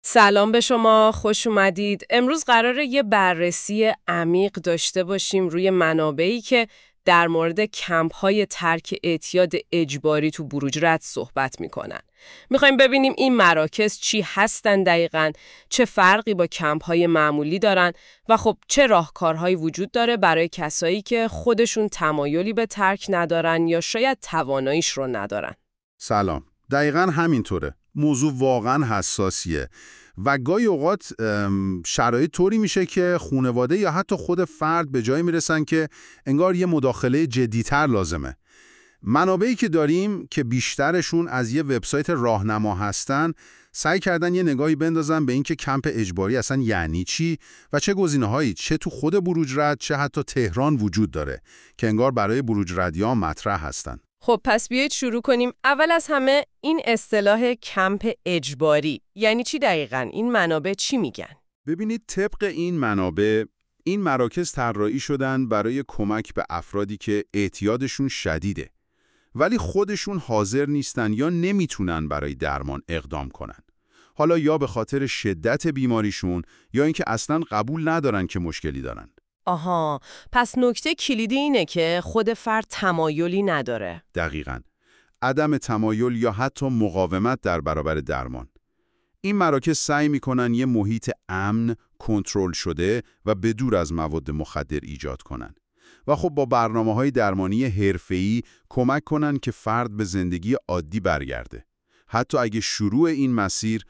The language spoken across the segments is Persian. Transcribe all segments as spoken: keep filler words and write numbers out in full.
سلام به شما، خوش اومدید. امروز قراره یه بررسی عمیق داشته باشیم روی منابعی که در مورد کمپ‌های ترک اعتیاد اجباری تو بروج رد صحبت میکنن. میخوایم ببینیم این مراکز چی هستن دقیقاً، چه فرقی با کمپ‌های معمولی دارن و خب چه راهکارهایی وجود داره برای کسایی که خودشون تمایلی به ترک ندارن یا شاید تواناییش رو ندارن. سلام. دقیقاً همینطوره. موضوع واقعاً حساسیه و گاهی اوقات شرایط طوری میشه که خانواده یا حتی خود فرد به جایی میرسن که انگار یه مداخله جدی‌تر لازمه. منابعی که داریم که بیشترشون از یه وبسایت راهنما هستن، سعی کردن یه نگاهی بندازن به اینکه کمپ اجباری اصلا یعنی چی و چه گزینه‌هایی چه تو خود بروج رد چه حتی تهران وجود داره که انگار برای بروج ردیان مطرح هستن. خب پس بیایید شروع کنیم. اول از همه این اصطلاح کمپ اجباری یعنی چی دقیقاً؟ این منابع چی میگن؟ ببینید، طبق این منابع، این مراکز طراحی شدن برای کمک به افرادی که اعتیادشون شدیده ولی خودشون حاضر نیستن یا نمیتونن برای درمان اقدام کنن. حالا یا به خاطر شدت بیماریشون یا اینکه اصلاً قبول ندارن که مشکلی دارن. آها، پس نکته کلیدی اینه که خود فرد تمایلی نداره. دقیقاً. عدم تمایل یا حتی مقاومت در برابر درمان. این مراکز سعی میکنن یه محیط امن، کنترل شده و بدور از مواد مخدر ایجاد کنن. و خب با برنامه‌های درمانی حرفه‌ای کمک کنن که فرد به زندگی عادی برگرده. حتی اگه شروع این مسیر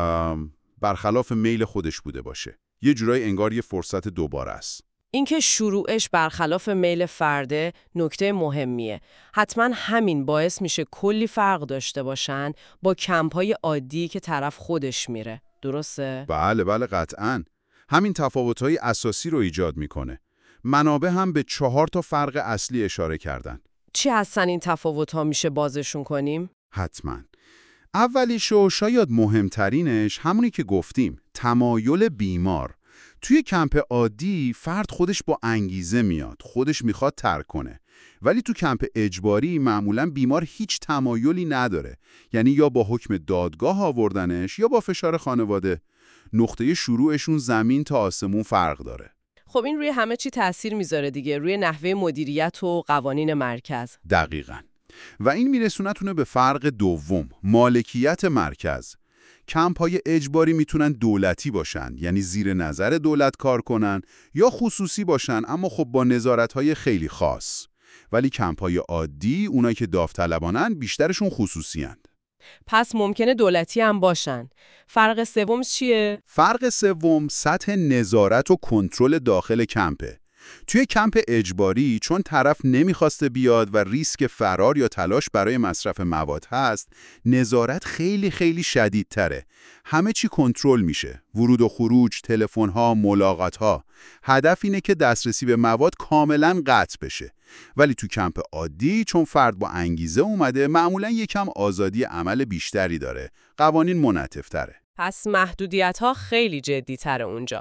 برخلاف میل خودش بوده باشه. یه جورای انگار یه فرصت دوباره است. اینکه شروعش برخلاف میل فرده نکته مهمیه. حتما همین باعث میشه کلی فرق داشته باشن با کمپ‌های عادی که طرف خودش میره. درسته؟ بله بله قطعاً. همین تفاوت‌های اساسی رو ایجاد میکنه. منابع هم به چهار تا فرق اصلی اشاره کردن. چی هستن این تفاوت‌ها، میشه بازشون کنیم؟ حتما. اولیش و شاید مهمترینش همونی که گفتیم، تمایل بیمار. توی کمپ عادی فرد خودش با انگیزه میاد، خودش میخواد ترک کنه. ولی تو کمپ اجباری معمولاً بیمار هیچ تمایلی نداره. یعنی یا با حکم دادگاه آوردنش یا با فشار خانواده. نقطه شروعشون زمین تا آسمون فرق داره. خب این روی همه چی تأثیر میذاره دیگه، روی نحوه مدیریت و قوانین مرکز. دقیقاً. و این میرسونتونه به فرق دوم، مالکیت مرکز. کمپ‌های اجباری میتونن دولتی باشن، یعنی زیر نظر دولت کار کنن، یا خصوصی باشن اما خب با نظارت‌های خیلی خاص. ولی کمپ‌های عادی، اونایی که داوطلبانن، بیشترشون خصوصی هستند. پس ممکنه دولتی هم باشن. فرق سوم چیه؟ فرق سوم سطح نظارت و کنترل داخل کمپه. توی کمپ اجباری چون طرف نمیخواسته بیاد و ریسک فرار یا تلاش برای مصرف مواد هست، نظارت خیلی خیلی شدیدتره. همه چی کنترل میشه. ورود و خروج، تلفن‌ها، ملاقات‌ها. هدف اینه که دسترسی به مواد کاملا قطع بشه. ولی تو کمپ عادی چون فرد با انگیزه اومده، معمولا یکم آزادی عمل بیشتری داره. قوانین منعطف‌تره. پس محدودیت‌ها خیلی جدی‌تره اونجا.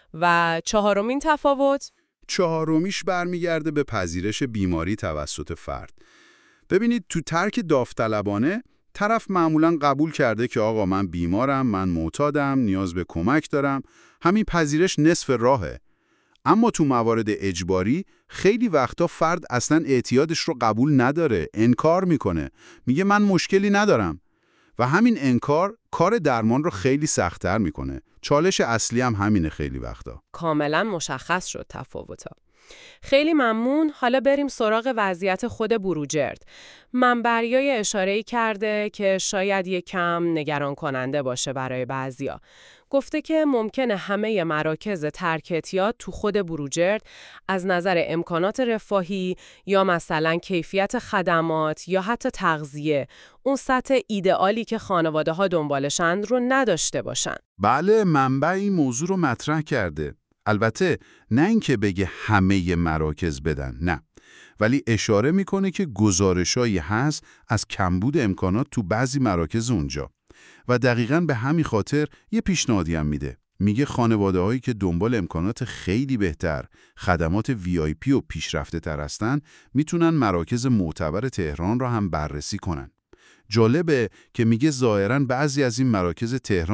و چهارمین تفاوت؟ چهارمیش برمیگرده به پذیرش بیماری توسط فرد. ببینید، تو ترک داوطلبانه طرف معمولاً قبول کرده که آقا من بیمارم، من معتادم، نیاز به کمک دارم. همین پذیرش نصف راهه. اما تو موارد اجباری خیلی وقتا فرد اصلاً اعتیادش رو قبول نداره، انکار میکنه. میگه من مشکلی ندارم. و همین انکار کار درمان رو خیلی سخت‌تر میکنه. چالش اصلی هم همینه خیلی وقتا. کاملا مشخص شد تفاوت‌ها. خیلی ممنون. حالا بریم سراغ وضعیت خود بروجرد. منبریای اشاره‌ای کرده که شاید یکم نگران کننده باشه برای بعضیا. گفته که ممکنه همه مراکز ترک اعتیاد تو خود بروجرد از نظر امکانات رفاهی یا مثلا کیفیت خدمات یا حتی تغذیه اون سطح ایدئالی که خانواده ها دنبالشن رو نداشته باشن. بله، منبع این موضوع رو مطرح کرده. البته نه اینکه بگه همه مراکز بدن، نه. ولی اشاره میکنه که گزارشایی هست از کمبود امکانات تو بعضی مراکز اونجا. و دقیقاً به همین خاطر یه پیشنهادی هم میده. میگه خانواده‌هایی که دنبال امکانات خیلی بهتر، خدمات وی آی پی و پیشرفته تر هستن، میتونن مراکز معتبر تهران را هم بررسی کنن. جالبه که میگه ظاهراً بعضی از این مراکز تهران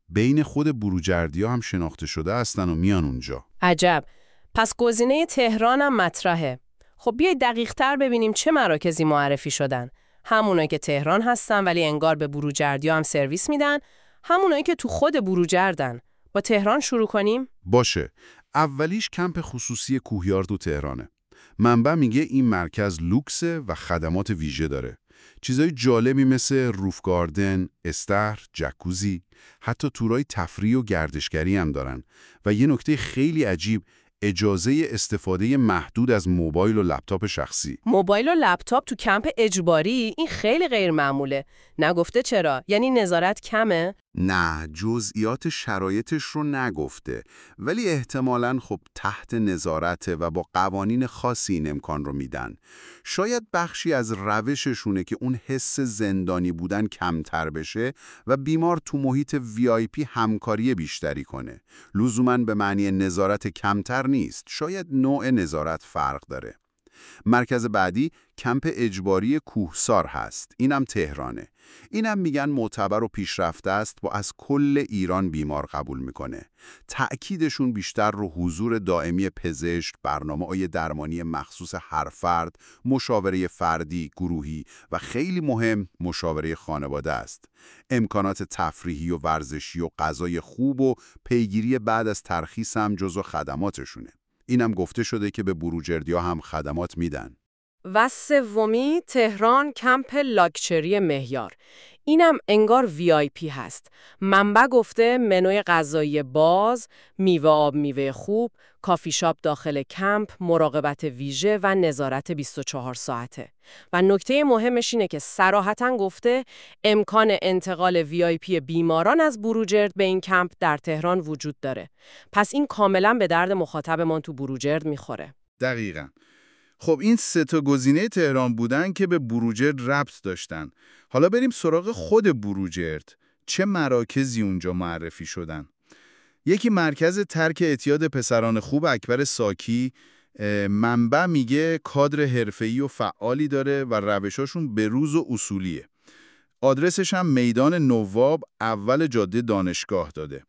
بین خود بروجردی‌ها هم شناخته شده هستن و میان اونجا. عجب. پس گزینه تهران هم مطرحه. خب بیایید دقیق تر ببینیم چه مراکزی معرفی شدن. همونایی که تهران هستن ولی انگار به بروجردی‌ها هم سرویس میدن، همونایی که تو خود بروجردن. با تهران شروع کنیم؟ باشه. اولیش کمپ خصوصی کوهیار تو تهرانه. منبع میگه این مرکز لوکسه و خدمات ویژه داره. چیزای جالبی مثل روف گاردن، استخر، جکوزی، حتی تورای تفریح و گردشگری هم دارن. و یه نکته خیلی عجیب، اجازه استفاده محدود از موبایل و لپتاپ شخصی. موبایل و لپتاپ تو کمپ اجباری؟ این خیلی غیر معموله. نگفته چرا؟ یعنی نظارت کمه؟ نه، جزئیات شرایطش رو نگفته، ولی احتمالاً خب تحت نظارته و با قوانین خاصی این امکان رو میدن. شاید بخشی از روششونه که اون حس زندانی بودن کمتر بشه و بیمار تو محیط وی آی پی همکاری بیشتری کنه. لزوماً به معنی نظارت کمتر نیست، شاید نوع نظارت فرق داره. مرکز بعدی کمپ اجباری کوهسار هست. اینم تهرانه. اینم میگن معتبر و پیشرفته است و از کل ایران بیمار قبول میکنه. تأکیدشون بیشتر رو حضور دائمی پزشک، برنامه‌های درمانی مخصوص هر فرد، مشاوره فردی، گروهی و خیلی مهم مشاوره خانواده است. امکانات تفریحی و ورزشی و غذای خوب و پیگیری بعد از ترخیص هم جزو خدماتشونه. اینم گفته شده که به بروجردی‌ها هم خدمات میدن. و سومی تهران کمپ لاکچری مهیار. اینم انگار وی آی پی هست. منبع گفته منوی غذایی باز، میوه آب میوه خوب، کافی شاپ داخل کمپ، مراقبت ویژه و نظارت بیست و چهار ساعته. و نکته مهمش اینه که صراحتاً گفته امکان انتقال وی آی پی بیماران از بروجرد به این کمپ در تهران وجود داره. پس این کاملاً به درد مخاطبمان تو بروجرد میخوره. دقیقاً. خب این سه تا گزینه تهران بودن که به بروجرد ربط داشتن. حالا بریم سراغ خود بروجرد. چه مراکزی اونجا معرفی شدن؟ یکی مرکز ترک اعتیاد پسران خوب اکبر ساکی. منبع میگه کادر حرفه‌ای و فعالی داره و روشاشون بروز و اصولیه. آدرسش هم میدان نواب اول جاده دانشگاه داده.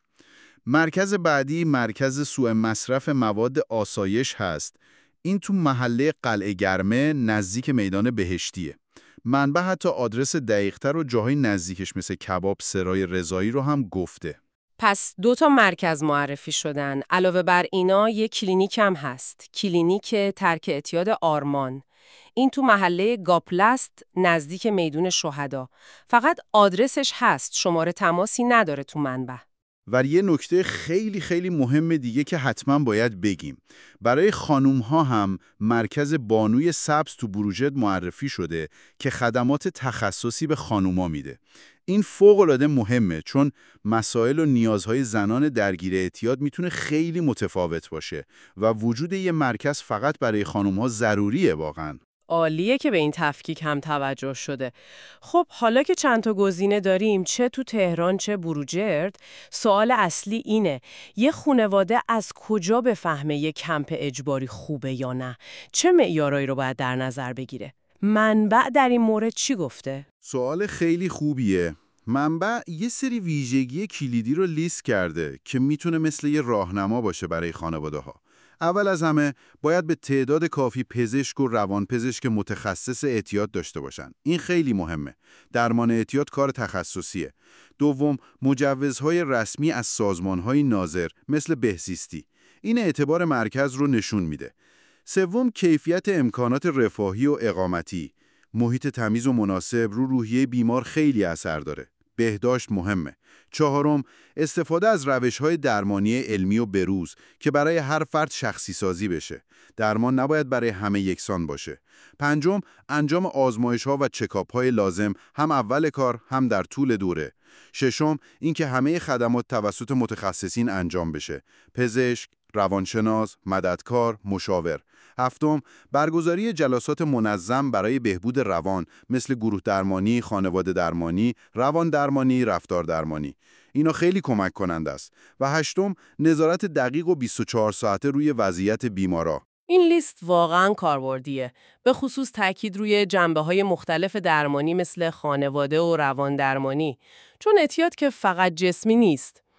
مرکز بعدی مرکز سوء مصرف مواد آسایش هست. این تو محله قلعه گرمه نزدیک میدان بهشتیه. منبع حتی آدرس دقیق‌تر و جاهای نزدیکش مثل کباب سرای رضایی رو هم گفته. پس دو تا مرکز معرفی شدن. علاوه بر اینا یک کلینیک هم هست. کلینیک ترک اعتیاد آرمان. این تو محله گاپلست نزدیک میدون شهدا. فقط آدرسش هست، شماره تماسی نداره تو منبع. و یه نکته خیلی خیلی مهم دیگه که حتما باید بگیم. برای خانوم ها هم مرکز بانوی سبز تو بروجرد معرفی شده که خدمات تخصصی به خانوما میده. این فوق‌العاده مهمه چون مسائل و نیازهای زنان درگیر اعتیاد میتونه خیلی متفاوت باشه و وجود یه مرکز فقط برای خانوم ها ضروریه واقعاً. عالیه که به این تفکیک هم توجه شده. خب حالا که چند تا گزینه داریم، چه تو تهران چه بروجرد، سوال اصلی اینه: یه خانواده از کجا بفهمه یه کمپ اجباری خوبه یا نه؟ چه معیارایی رو باید در نظر بگیره؟ منبع در این مورد چی گفته؟ سوال خیلی خوبیه. منبع یه سری ویژگی کلیدی رو لیست کرده که میتونه مثل یه راهنما باشه برای خانواده‌ها. اول از همه باید به تعداد کافی پزشک و روانپزشک متخصص اعتیاد داشته باشن. این خیلی مهمه. درمان اعتیاد کار تخصصیه. دوم، مجوزهای رسمی از سازمانهای ناظر مثل بهزیستی. این اعتبار مرکز رو نشون میده. سوم، کیفیت امکانات رفاهی و اقامتی. محیط تمیز و مناسب رو روحیه بیمار خیلی اثر داره. بهداشت مهمه. چهارم، استفاده از روش‌های درمانی علمی و بروز که برای هر فرد شخصی سازی بشه. درمان نباید برای همه یکسان باشه. پنجم، انجام آزمایش‌ها و چکاپ‌های لازم هم اول کار هم در طول دوره. ششم، اینکه همه خدمات توسط متخصصین انجام بشه. پزشک، روانشناس، مددکار، مشاور. هفتم، برگزاری جلسات منظم برای بهبود روان مثل گروه درمانی، خانواده درمانی، روان درمانی، رفتار درمانی. اینا خیلی کمک کننده است. و هشتم، نظارت دقیق و بیست و چهار ساعته روی وضعیت بیمارا. این لیست واقعاً کاربردیه. به خصوص تاکید روی جنبه‌های مختلف درمانی مثل خانواده و روان درمانی. چون اعتیاد که فقط جسمی نیست.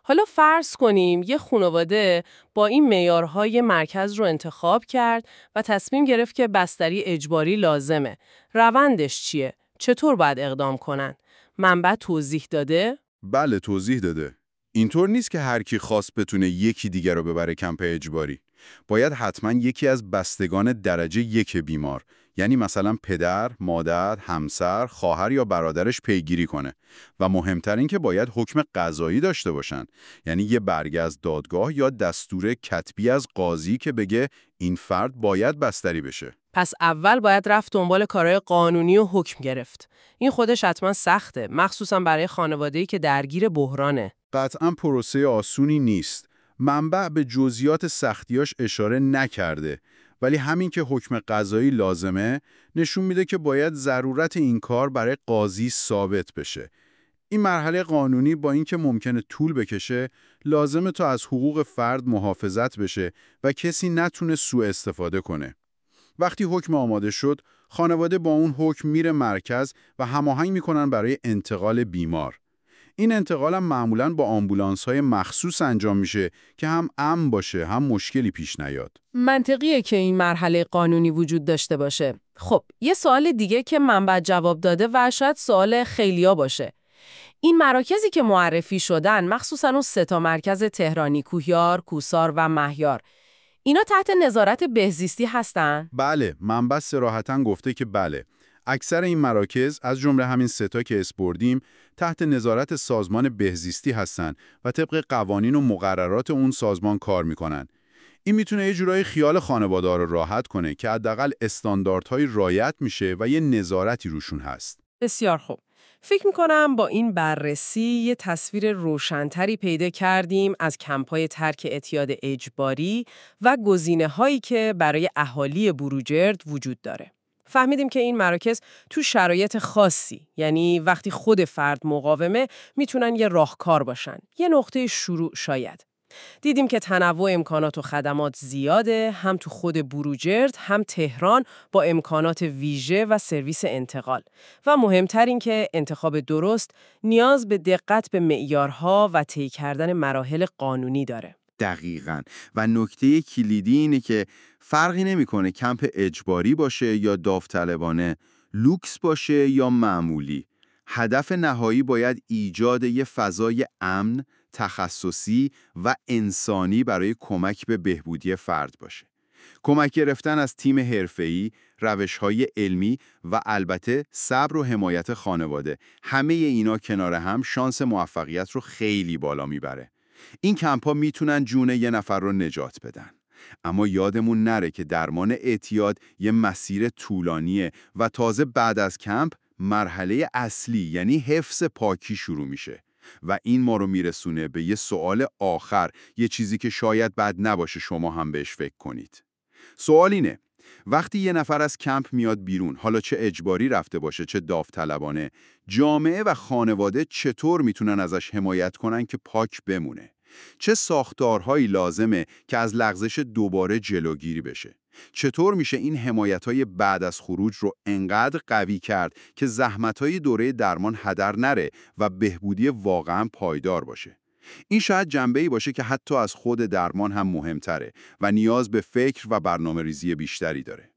حالا فرض کنیم یه خانواده با این معیارهای مرکز رو انتخاب کرد و تصمیم گرفت که بستری اجباری لازمه. روندش چیه؟ چطور باید اقدام کنن؟ منبع توضیح داده؟ بله توضیح داده. اینطور نیست که هر کی خواست بتونه یکی دیگر رو ببره کمپ اجباری. باید حتما یکی از بستگان درجه یک بیمار، یعنی مثلا پدر، مادر، همسر، خواهر یا برادرش پیگیری کنه. و مهمتر این که باید حکم قضایی داشته باشن، یعنی یه برگه از دادگاه یا دستور کتبی از قاضی که بگه این فرد باید بستری بشه. پس اول باید رفت دنبال کارهای قانونی و حکم گرفت. این خودش حتما سخته، مخصوصا برای خانواده‌ای که درگیر بحرانه. قطعا پروسه آسونی نیست. منبع به جزئیات سختیاش اشاره نکرده، ولی همین که حکم قضایی لازمه نشون میده که باید ضرورت این کار برای قاضی ثابت بشه. این مرحله قانونی با اینکه ممکنه طول بکشه، لازمه تا از حقوق فرد محافظت بشه و کسی نتونه سوء استفاده کنه. وقتی حکم آماده شد، خانواده با اون حکم میره مرکز و هماهنگ میکنن برای انتقال بیمار. این انتقال هم معمولاً با آمبولانس‌های مخصوص انجام میشه که هم امن باشه هم مشکلی پیش نیاد. منطقیه که این مرحله قانونی وجود داشته باشه. خب، یه سوال دیگه که منبع جواب داده و شاید سوال خیلیا باشه. این مراکزی که معرفی شدن، مخصوصاً اون سه تا مرکز تهرانی، کوهیار، کوسار و مهیار، اینا تحت نظارت بهزیستی هستن؟ بله، منبع صراحتاً گفته که بله. اکثر این مراکز از جمله همین سه تا که اسپردیم تحت نظارت سازمان بهزیستی هستن و طبق قوانین و مقررات اون سازمان کار میکنن. این میتونه یه جورایی خیال خانواده‌ها رو راحت کنه که حداقل استانداردهای رعایت میشه و یه نظارتی روشون هست. بسیار خوب. فکر میکنم با این بررسی یه تصویر روشن‌تری پیدا کردیم از کمپ‌های ترک اعتیاد اجباری و گزینه‌هایی که برای اهالی بروجرد وجود داره. فهمیدیم که این مراکز تو شرایط خاصی، یعنی وقتی خود فرد مقاومه، میتونن یه راهکار باشن، یه نقطه شروع شاید. دیدیم که تنوع امکانات و خدمات زیاده، هم تو خود بروجرد، هم تهران با امکانات ویژه و سرویس انتقال. و مهمتر این که انتخاب درست نیاز به دقت به معیارها و طی کردن مراحل قانونی داره. دقیقاً. و نکته کلیدی اینه که فرقی نمیکنه کمپ اجباری باشه یا داوطلبانه، لوکس باشه یا معمولی. هدف نهایی باید ایجاد یه فضای امن، تخصصی و انسانی برای کمک به بهبودی فرد باشه. کمک گرفتن از تیم حرفه‌ای، روش‌های علمی و البته صبر و حمایت خانواده، همه اینا کنار هم شانس موفقیت رو خیلی بالا میبره. این کمپ‌ها میتونن جون یه نفر رو نجات بدن. اما یادمون نره که درمان اعتیاد یه مسیر طولانیه و تازه بعد از کمپ مرحله اصلی یعنی حفظ پاکی شروع میشه. و این ما رو میرسونه به یه سوال آخر، یه چیزی که شاید بد نباشه شما هم بهش فکر کنید. سوال اینه، وقتی یه نفر از کمپ میاد بیرون، حالا چه اجباری رفته باشه چه داوطلبانه، جامعه و خانواده چطور میتونن ازش حمایت کنن که پاک بمونه؟ چه ساختارهایی لازمه که از لغزش دوباره جلوگیری بشه؟ چطور میشه این حمایت‌های بعد از خروج رو انقدر قوی کرد که زحمت‌های دوره درمان هدر نره و بهبودی واقعاً پایدار باشه؟ این شاید جنبه‌ای باشه که حتی از خود درمان هم مهمتره و نیاز به فکر و برنامه‌ریزی بیشتری داره.